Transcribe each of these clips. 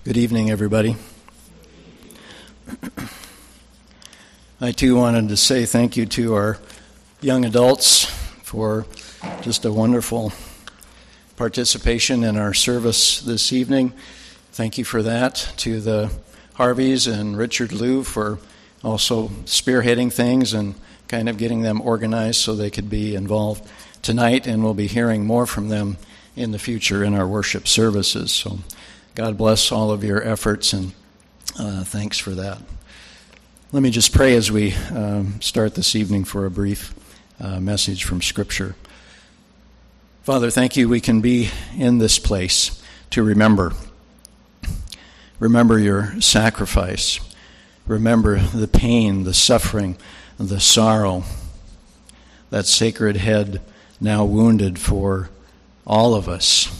Good evening, everybody. I, too, wanted to say thank you to our young adults for just a wonderful participation in our service this evening. Thank you for that. To the Harveys and Richard Liu for also spearheading things and kind of getting them organized so they could be involved tonight, and we'll be hearing more from them in the future in our worship services. So God bless all of your efforts, and thanks for that. Let me just pray as we start this evening for a brief message from Scripture. Father, thank you we can be in this place to remember your sacrifice, remember the pain, the suffering, the sorrow, that sacred head now wounded for all of us.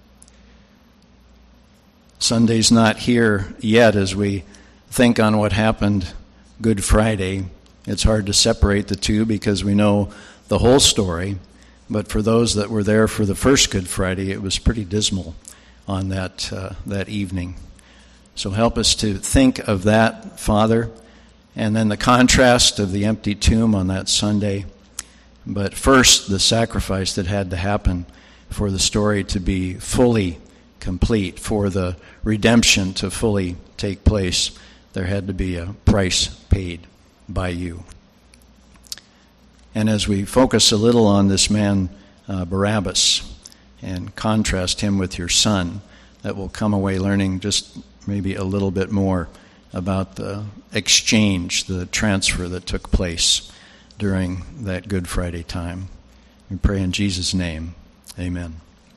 Sunday's not here yet as we think on what happened Good Friday. It's hard to separate the two because we know the whole story, but for those that were there for the first Good Friday, it was pretty dismal on that evening. So help us to think of that, Father, and then the contrast of the empty tomb on that Sunday, but first the sacrifice that had to happen for the story to be fully complete, for the redemption to fully take place. There had to be a price paid by you. And as we focus a little on this man, Barabbas, and contrast him with your son, that will come away learning just maybe a little bit more about the exchange, the transfer that took place during that Good Friday time. We pray in Jesus' name. Amen.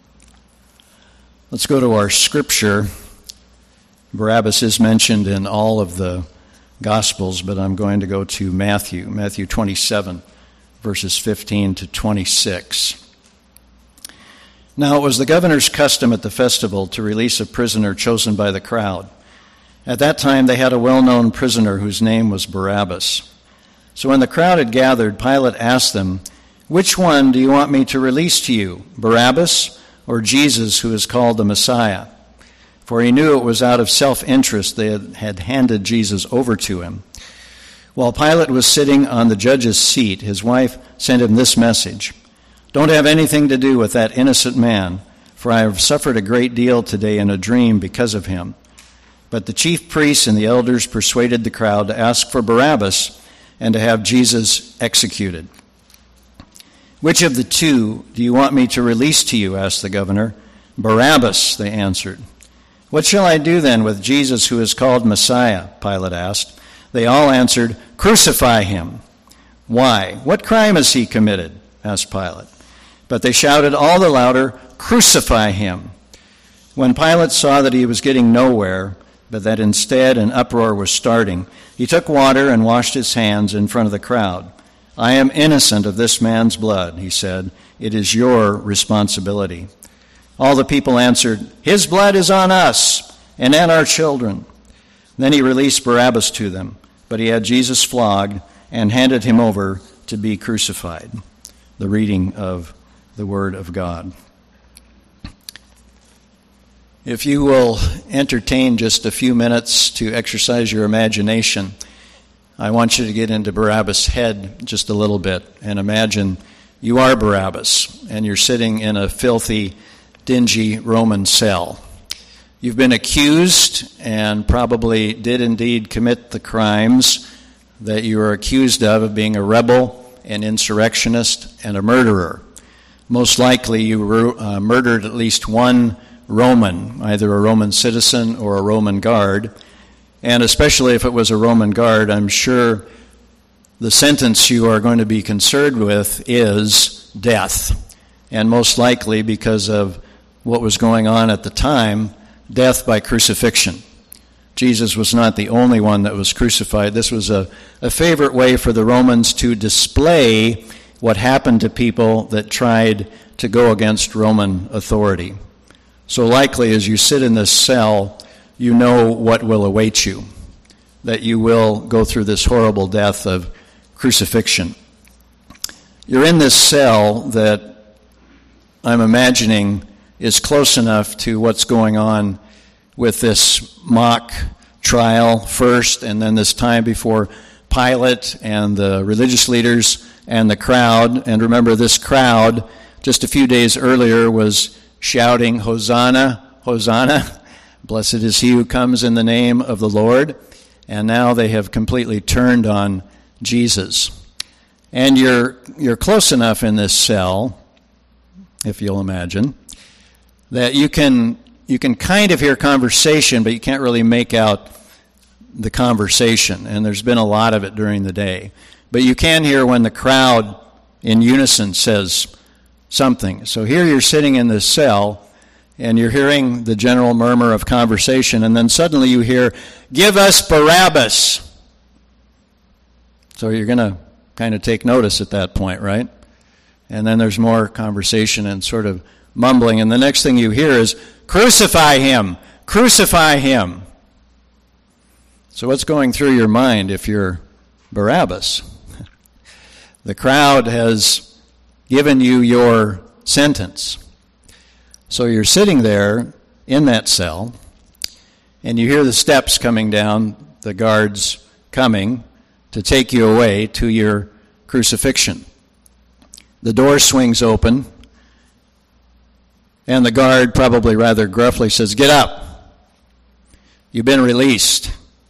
Let's go to our scripture. Barabbas is mentioned in all of the Gospels, but I'm going to go to Matthew 27, verses 15 to 26. Now it was the governor's custom at the festival to release a prisoner chosen by the crowd. At that time they had a well-known prisoner whose name was Barabbas. So when the crowd had gathered, Pilate asked them, "Which one do you want me to release to you, Barabbas or Jesus, who is called the Messiah?" For he knew it was out of self-interest they had handed Jesus over to him. While Pilate was sitting on the judge's seat, his wife sent him this message: "Don't have anything to do with that innocent man, for I have suffered a great deal today in a dream because of him." But the chief priests and the elders persuaded the crowd to ask for Barabbas and to have Jesus executed. "Which of the two do you want me to release to you?" asked the governor. "Barabbas," they answered. "What shall I do then with Jesus, who is called Messiah?" Pilate asked. They all answered, "Crucify him." "Why? What crime has he committed?" asked Pilate. But they shouted all the louder, "Crucify him." When Pilate saw that he was getting nowhere, but that instead an uproar was starting, he took water and washed his hands in front of the crowd. "I am innocent of this man's blood," he said. "It is your responsibility." All the people answered, "His blood is on us and on our children." Then he released Barabbas to them, but he had Jesus flogged and handed him over to be crucified. The reading of the Word of God. If you will entertain just a few minutes to exercise your imagination, I want you to get into Barabbas' head just a little bit and imagine you are Barabbas and you're sitting in a filthy, dingy Roman cell. You've been accused and probably did indeed commit the crimes that you are accused of being a rebel, an insurrectionist, and a murderer. Most likely you murdered at least one Roman, either a Roman citizen or a Roman guard. And especially if it was a Roman guard, I'm sure the sentence you are going to be concerned with is death. And most likely, because of what was going on at the time, death by crucifixion. Jesus was not the only one that was crucified. This was a favorite way for the Romans to display what happened to people that tried to go against Roman authority. So likely, as you sit in this cell, you know what will await you, that you will go through this horrible death of crucifixion. You're in this cell that I'm imagining is close enough to what's going on with this mock trial first, and then this time before Pilate and the religious leaders and the crowd. And remember, this crowd, just a few days earlier, was shouting, "Hosanna, Hosanna, blessed is he who comes in the name of the Lord." And now they have completely turned on Jesus. And you're close enough in this cell, if you'll imagine, that you can kind of hear conversation, but you can't really make out the conversation. And there's been a lot of it during the day. But you can hear when the crowd in unison says something. So here you're sitting in this cell, and you're hearing the general murmur of conversation, and then suddenly you hear, "Give us Barabbas." So you're going to kind of take notice at that point, right? And then there's more conversation and sort of mumbling, and the next thing you hear is, "Crucify him! Crucify him!" So what's going through your mind if you're Barabbas? The crowd has given you your sentence. So you're sitting there in that cell, and you hear the steps coming down, the guards coming to take you away to your crucifixion. The door swings open, and the guard, probably rather gruffly, says, "Get up. You've been released."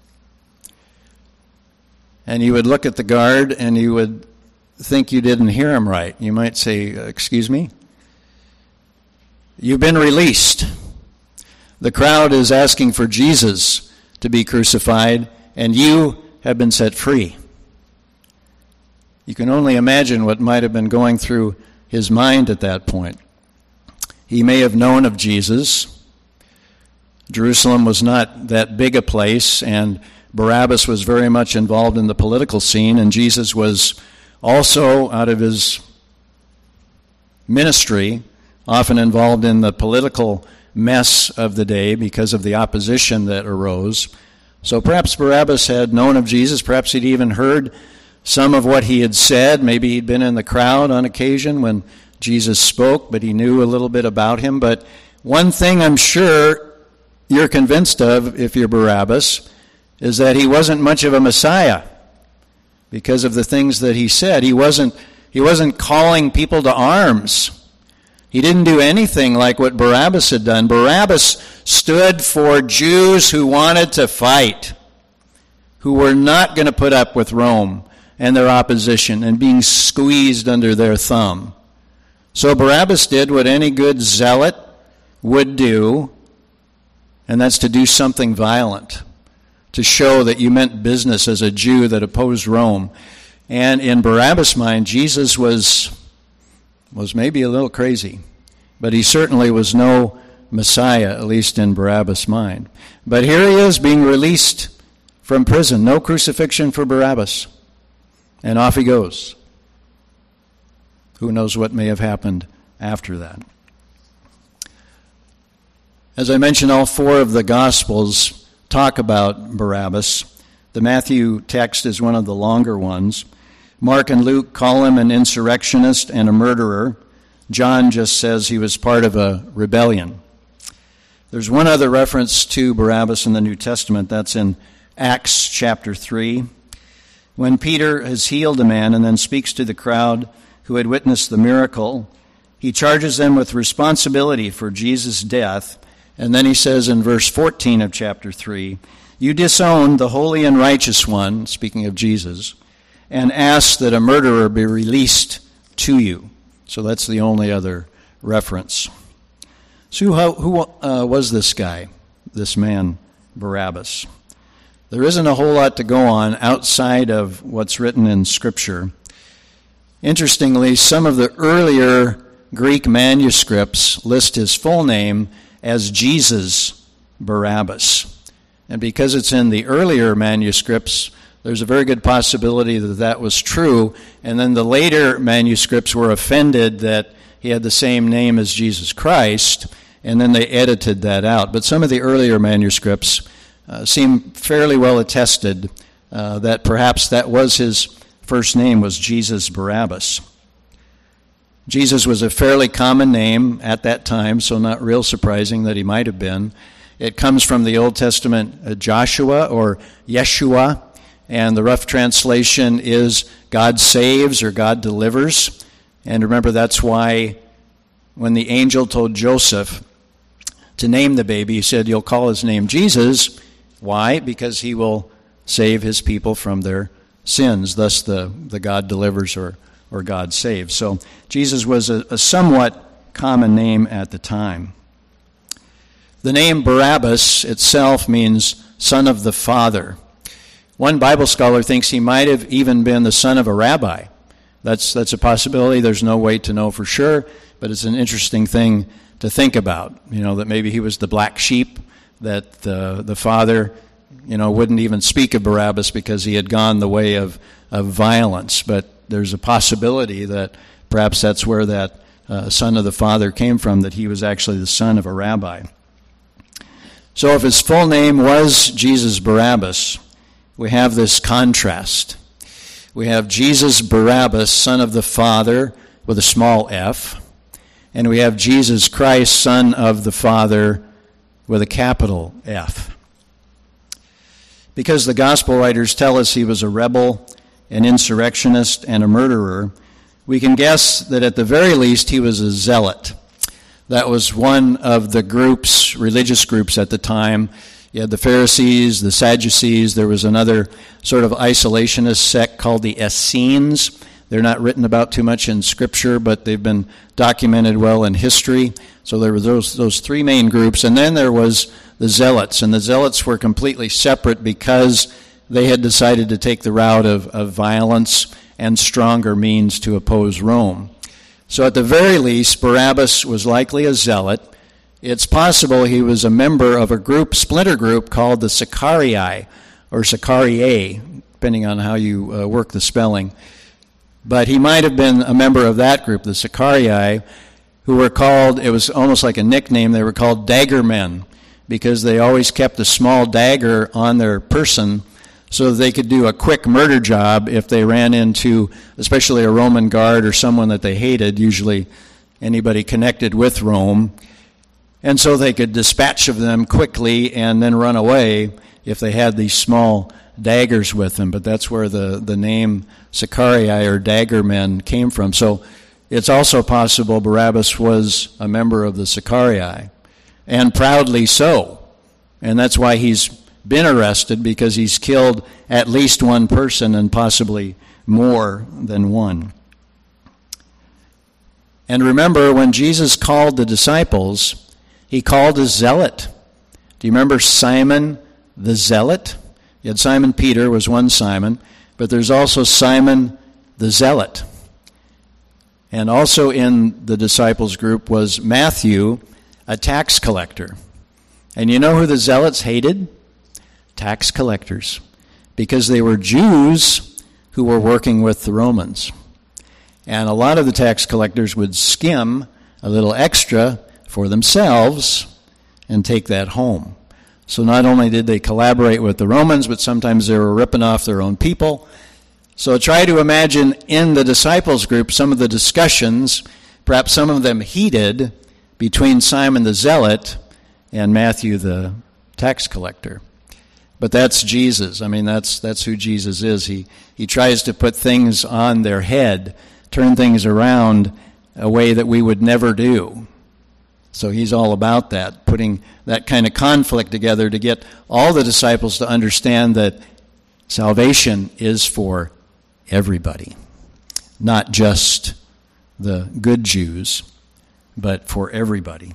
And you would look at the guard, and you would think you didn't hear him right. You might say, "Excuse me? You've been released." The crowd is asking for Jesus to be crucified, and you have been set free. You can only imagine what might have been going through his mind at that point. He may have known of Jesus. Jerusalem was not that big a place, and Barabbas was very much involved in the political scene, and Jesus was also, out of his ministry, often involved in the political mess of the day because of the opposition that arose. So perhaps Barabbas had known of Jesus. Perhaps he'd even heard some of what he had said. Maybe he'd been in the crowd on occasion when Jesus spoke, but he knew a little bit about him. But one thing I'm sure you're convinced of, if you're Barabbas, is that he wasn't much of a Messiah because of the things that he said. He wasn't calling people to arms. He didn't do anything like what Barabbas had done. Barabbas stood for Jews who wanted to fight, who were not going to put up with Rome and their opposition and being squeezed under their thumb. So Barabbas did what any good zealot would do, and that's to do something violent, to show that you meant business as a Jew that opposed Rome. And in Barabbas' mind, Jesus was maybe a little crazy, but he certainly was no Messiah, at least in Barabbas' mind. But here he is being released from prison. No crucifixion for Barabbas. And off he goes. Who knows what may have happened after that. As I mentioned, all four of the Gospels talk about Barabbas. The Matthew text is one of the longer ones. Mark and Luke call him an insurrectionist and a murderer. John just says he was part of a rebellion. There's one other reference to Barabbas in the New Testament. That's in Acts chapter 3. When Peter has healed a man and then speaks to the crowd who had witnessed the miracle, he charges them with responsibility for Jesus' death. And then he says in verse 14 of chapter 3, "You disowned the holy and righteous one," speaking of Jesus, "and asked that a murderer be released to you." So that's the only other reference. So who was this guy, this man, Barabbas? There isn't a whole lot to go on outside of what's written in Scripture. Interestingly, some of the earlier Greek manuscripts list his full name as Jesus Barabbas. And because it's in the earlier manuscripts, there's a very good possibility that that was true. And then the later manuscripts were offended that he had the same name as Jesus Christ, and then they edited that out. But some of the earlier manuscripts seem fairly well attested that perhaps that was his first name, was Jesus Barabbas. Jesus was a fairly common name at that time, so not real surprising that he might have been. It comes from the Old Testament Joshua or Yeshua, and the rough translation is God saves or God delivers. And remember, that's why when the angel told Joseph to name the baby, he said, "You'll call his name Jesus." Why? Because he will save his people from their sins. Thus the God delivers or God saves. So Jesus was a somewhat common name at the time. The name Barabbas itself means son of the father. One Bible scholar thinks he might have even been the son of a rabbi. That's a possibility. There's no way to know for sure, but it's an interesting thing to think about. That maybe he was the black sheep, that the father, wouldn't even speak of Barabbas because he had gone the way of violence. But there's a possibility that perhaps that's where that son of the father came from, that he was actually the son of a rabbi. So if his full name was Jesus Barabbas, we have this contrast. We have Jesus Barabbas, son of the Father, with a small f, and we have Jesus Christ, son of the Father, with a capital F. Because the gospel writers tell us he was a rebel, an insurrectionist, and a murderer, we can guess that at the very least he was a zealot. That was one of the religious groups at the time. You had the Pharisees, the Sadducees. There was another sort of isolationist sect called the Essenes. They're not written about too much in Scripture, but they've been documented well in history. So there were those three main groups. And then there was the Zealots. And the Zealots were completely separate because they had decided to take the route of violence and stronger means to oppose Rome. So at the very least, Barabbas was likely a zealot. It's possible he was a member of a splinter group called the Sicarii, or Sicariae, depending on how you work the spelling. But he might have been a member of that group, the Sicarii, who were called, it was almost like a nickname, they were called dagger men, because they always kept a small dagger on their person so that they could do a quick murder job if they ran into, especially a Roman guard or someone that they hated, usually anybody connected with Rome. And so they could dispatch of them quickly and then run away if they had these small daggers with them. But that's where the name Sicarii or dagger men came from. So it's also possible Barabbas was a member of the Sicarii, and proudly so. And that's why he's been arrested, because he's killed at least one person and possibly more than one. And remember, when Jesus called the disciples, he called a zealot. Do you remember Simon the Zealot? You had Simon Peter was one Simon, but there's also Simon the Zealot. And also in the disciples group was Matthew, a tax collector. And you know who the zealots hated? Tax collectors, because they were Jews who were working with the Romans. And a lot of the tax collectors would skim a little extra for themselves and take that home. So not only did they collaborate with the Romans, but sometimes they were ripping off their own people. So try to imagine in the disciples group some of the discussions, perhaps some of them heated, between Simon the Zealot and Matthew the tax collector. But that's Jesus. I mean, that's who Jesus is. He tries to put things on their head, turn things around a way that we would never do. So he's all about that, putting that kind of conflict together to get all the disciples to understand that salvation is for everybody, not just the good Jews, but for everybody.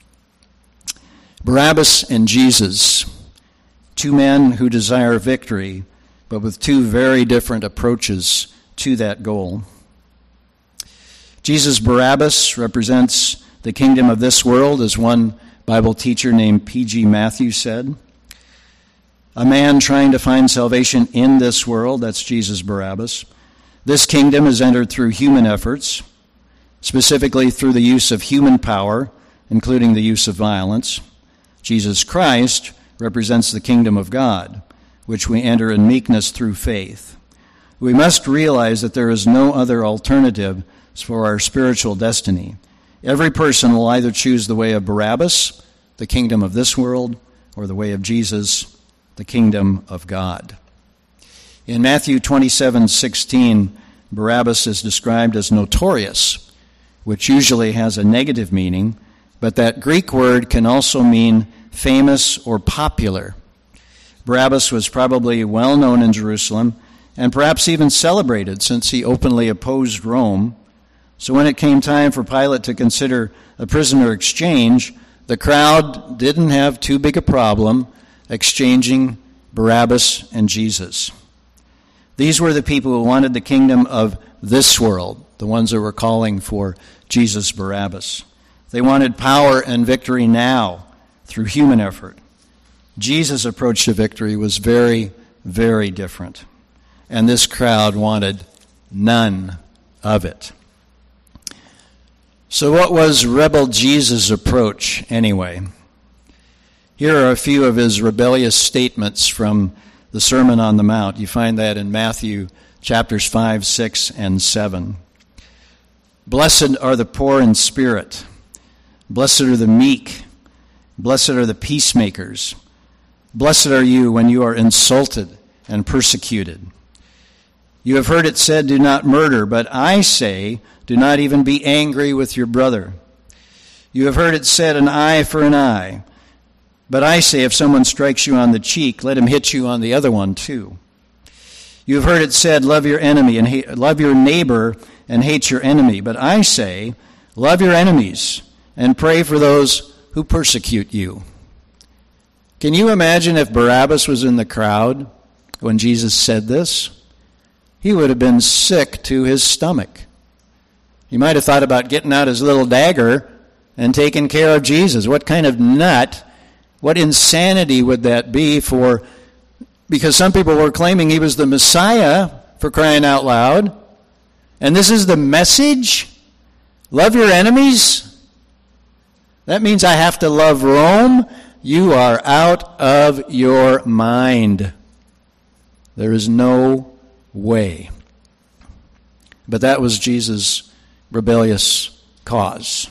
Barabbas and Jesus, two men who desire victory, but with two very different approaches to that goal. Jesus Barabbas represents the kingdom of this world, as one Bible teacher named P.G. Matthews said. A man trying to find salvation in this world, that's Jesus Barabbas. This kingdom is entered through human efforts, specifically through the use of human power, including the use of violence. Jesus Christ represents the kingdom of God, which we enter in meekness through faith. We must realize that there is no other alternative for our spiritual destiny. Every person will either choose the way of Barabbas, the kingdom of this world, or the way of Jesus, the kingdom of God. In Matthew 27:16, Barabbas is described as notorious, which usually has a negative meaning, but that Greek word can also mean famous or popular. Barabbas was probably well known in Jerusalem and perhaps even celebrated since he openly opposed Rome. So when it came time for Pilate to consider a prisoner exchange, the crowd didn't have too big a problem exchanging Barabbas and Jesus. These were the people who wanted the kingdom of this world, the ones that were calling for Jesus Barabbas. They wanted power and victory now through human effort. Jesus' approach to victory was very, very different. And this crowd wanted none of it. So what was rebel Jesus' approach anyway? Here are a few of his rebellious statements from the Sermon on the Mount. You find that in Matthew chapters 5, 6, and 7. Blessed are the poor in spirit. Blessed are the meek. Blessed are the peacemakers. Blessed are you when you are insulted and persecuted. You have heard it said, do not murder, but I say, do not even be angry with your brother. You have heard it said, an eye for an eye. But I say, if someone strikes you on the cheek, let him hit you on the other one too. You have heard it said, love your enemy and love your neighbor and hate your enemy. But I say, love your enemies and pray for those who persecute you. Can you imagine if Barabbas was in the crowd when Jesus said this? He would have been sick to his stomach. He might have thought about getting out his little dagger and taking care of Jesus. What kind of nut, what insanity would that be for, because some people were claiming he was the Messiah, for crying out loud. And this is the message? Love your enemies? That means I have to love Rome? You are out of your mind. There is no way. But that was Jesus' rebellious cause.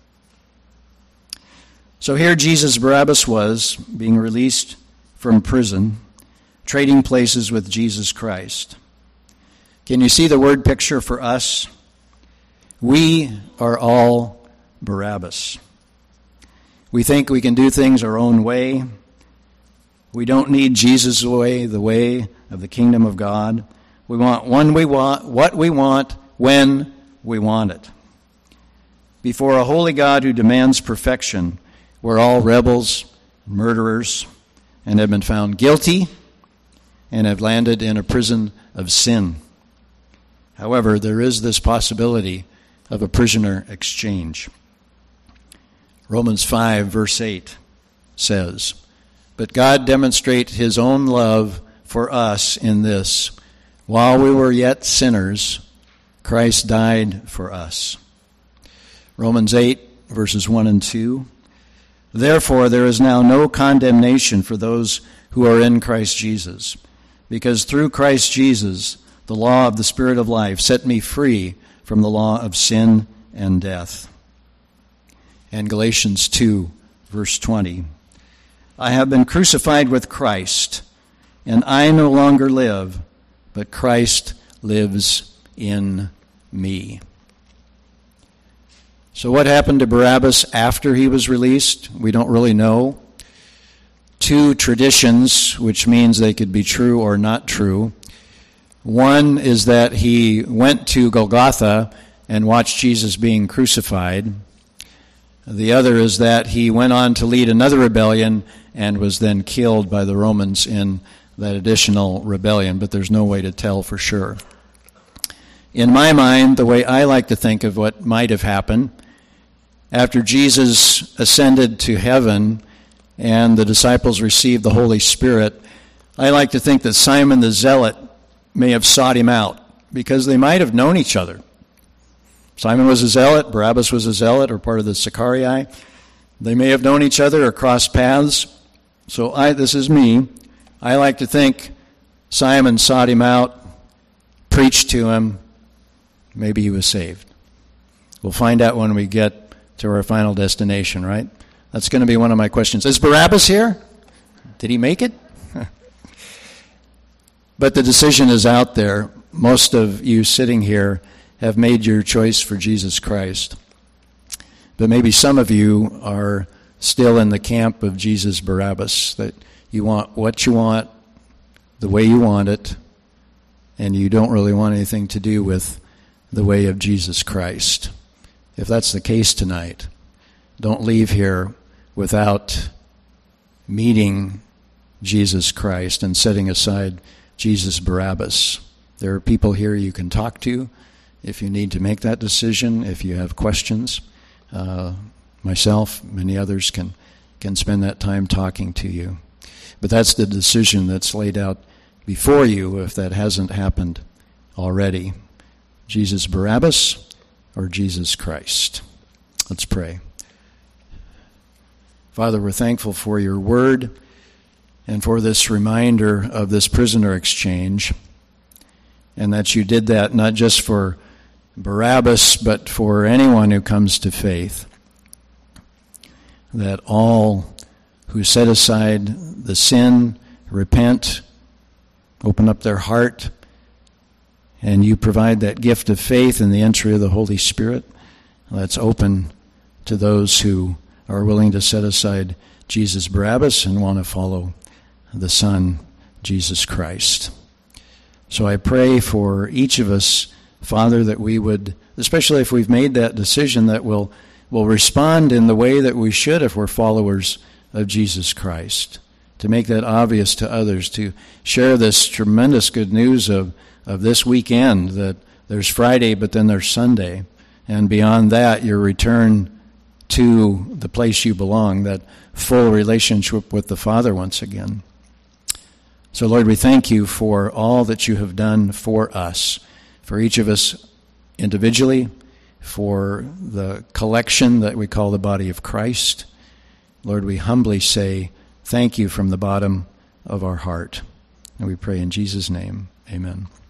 So here Jesus Barabbas was being released from prison, trading places with Jesus Christ. Can you see the word picture for us? We are all Barabbas. We think we can do things our own way. We don't need Jesus' way, the way of the kingdom of God. We want what we want, when we want it. Before a holy God who demands perfection, we're all rebels, murderers, and have been found guilty and have landed in a prison of sin. However, there is this possibility of a prisoner exchange. Romans 5, verse 8 says, but God demonstrates his own love for us in this: while we were yet sinners, Christ died for us. Romans 8, verses 1 and 2. Therefore, there is now no condemnation for those who are in Christ Jesus, because through Christ Jesus, the law of the Spirit of life set me free from the law of sin and death. And Galatians 2, verse 20. I have been crucified with Christ, and I no longer live, but Christ lives in me. So what happened to Barabbas after he was released? We don't really know. Two traditions, which means they could be true or not true. One is that he went to Golgotha and watched Jesus being crucified. The other is that he went on to lead another rebellion and was then killed by the Romans in that additional rebellion, but there's no way to tell for sure. In my mind, the way I like to think of what might have happened, after Jesus ascended to heaven and the disciples received the Holy Spirit, I like to think that Simon the Zealot may have sought him out because they might have known each other. Simon was a zealot, Barabbas was a zealot, or part of the Sicarii. They may have known each other or crossed paths. So this is me. I like to think Simon sought him out, preached to him, maybe he was saved. We'll find out when we get to our final destination, right? That's going to be one of my questions. Is Barabbas here? Did he make it? But the decision is out there. Most of you sitting here have made your choice for Jesus Christ. But maybe some of you are still in the camp of Jesus Barabbas, that you want what you want, the way you want it, and you don't really want anything to do with the way of Jesus Christ. If that's the case tonight, don't leave here without meeting Jesus Christ and setting aside Jesus Barabbas. There are people here you can talk to if you need to make that decision, if you have questions. Myself, many others can spend that time talking to you. But that's the decision that's laid out before you if that hasn't happened already. Jesus Barabbas or Jesus Christ? Let's pray. Father, we're thankful for your word and for this reminder of this prisoner exchange, and that you did that not just for Barabbas, but for anyone who comes to faith, that all who set aside the sin, repent, open up their heart, and you provide that gift of faith and the entry of the Holy Spirit that's open to those who are willing to set aside Jesus Barabbas and want to follow the Son, Jesus Christ. So I pray for each of us, Father, that we would, especially if we've made that decision, that we'll respond in the way that we should if we're followers of Jesus Christ, to make that obvious to others, to share this tremendous good news of this weekend, that there's Friday, but then there's Sunday, and beyond that, your return to the place you belong, that full relationship with the Father once again. So, Lord, we thank you for all that you have done for us, for each of us individually, for the collection that we call the body of Christ. Lord, we humbly say thank you from the bottom of our heart. And we pray in Jesus' name, amen.